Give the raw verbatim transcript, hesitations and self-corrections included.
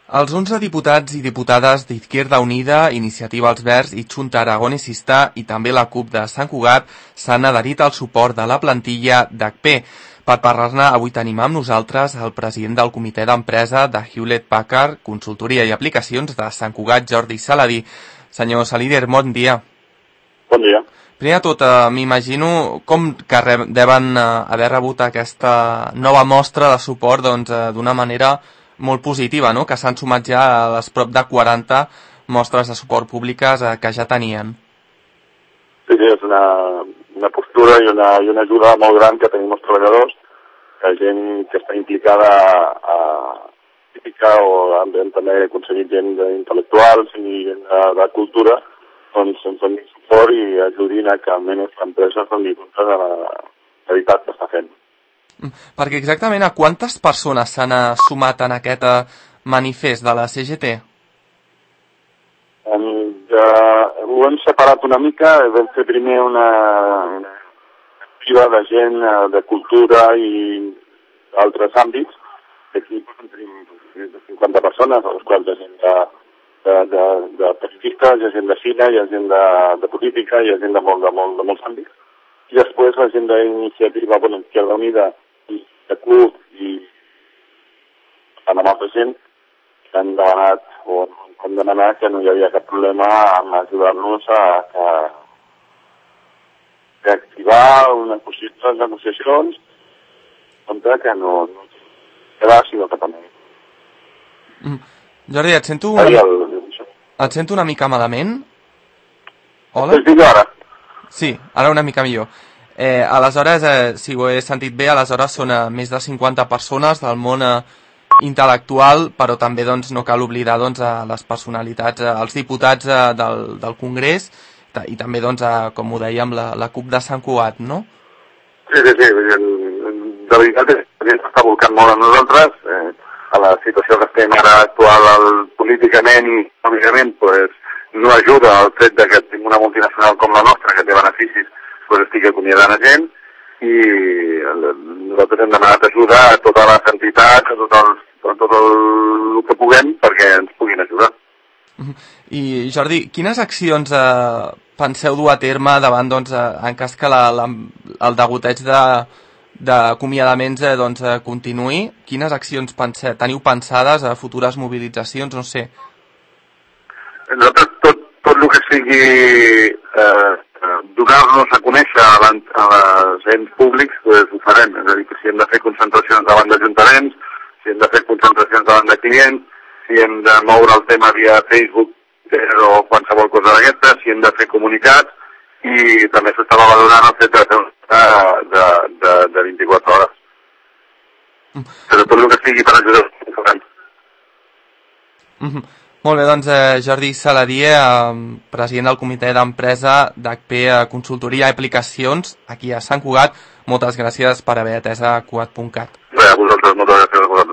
Els onze diputats i diputades d'Izquierda Unida, Iniciativa Els Verds i Junta Aragonesista i també la CUP de Sant Cugat s'han adherit al suport de la plantilla d'H P. Per parlar-ne, avui tenim amb nosaltres el president del comitè d'empresa de Hewlett Packard, consultoria i aplicacions de Sant Cugat, Jordi Saladí. Senyor Salider, bon dia. Bon dia. Primer de tot, eh, m'imagino com que re deuen eh, haver rebut aquesta nova mostra de suport doncs, eh, d'una manera molt positiva, no? Que s'han sumat ja a les prop de quaranta mostres de suport públiques eh, que ja tenien. Sí, sí, és una, una postura i una, i una ajuda molt gran que tenim els treballadors, que gent que està implicada a típica o hem també aconseguit gent intel·lectuals i gent de, de cultura, doncs ens donin suport i ajudin a que almenys l'empresa es doni compte de la realitat que està fent. Perquè exactament a quantes persones s'han sumat en aquest manifest de la C G T? Um, ja, ho hem separat una mica, vam fer primer una, una activa de gent de cultura i altres àmbits. Aquí tenim cinquanta persones, a les quals hi ha gent de, de, de, de periodistes, hi ha gent de cine, hi ha gent de, de política, hi ha gent de, molt, de, molt, de molts àmbits. I després la gent d'iniciativa, bueno, Izquierda Unida i de CUP i amb altra gent que han demanat o han demanat que no hi havia cap problema en ajudar-nos a, a reactivar unes possibles negociacions contra que no, no quedar sinó que també. Mm. Jordi, et sento una, et sento una mica malament? Hola? Et dic ara? Sí, ara una mica millor. Eh, aleshores, eh, si ho he sentit bé, aleshores són eh, més de cinquanta persones del món eh, intel·lectual, però també doncs, no cal oblidar doncs, a les personalitats, eh, els diputats eh, del, del Congrés i també, doncs, eh, com ho dèiem, la, la CUP de Sant Cugat, no? Sí, sí, sí. De veritat, ens està volcant molt a nosaltres. Eh, a la situació que estem ara actual el, políticament i econòmicament, pues, no ajuda el fet de que tinc una multinacional com la nostra, que té beneficis, pues estic acomiadant a gent, i nosaltres hem demanat ajuda a totes les entitats, a tot el, a tot el que puguem, perquè ens puguin ajudar. I Jordi, quines accions eh, penseu dur a terme davant, doncs, eh, en cas que la, la, el degoteig de d'acomiadaments eh, doncs, eh, continuï? Quines accions pense, teniu pensades a futures mobilitzacions, no sé? Nosaltres tot, tot el que sigui eh, donar-nos a conèixer a, la, a les ens públics, pues, ho farem. És a dir, que si hem de fer concentracions davant d'ajuntaments, si hem de fer concentracions davant de clients, si hem de moure el tema via Facebook o qualsevol cosa d'aquesta, si hem de fer comunicats, i també s'estava valorant el fet de fer de, de, de vint-i-quatre hores. Però tot el que sigui per ajudar ho farem. Mm-hmm. Molt bé, doncs eh, Jordi Saladí, eh, president del comitè d'empresa d'H P Consultoria i Aplicacions aquí a Sant Cugat. Moltes gràcies per haver atès a Cugat punt cat. Bé, a vosaltres, moltes gràcies a vosaltres.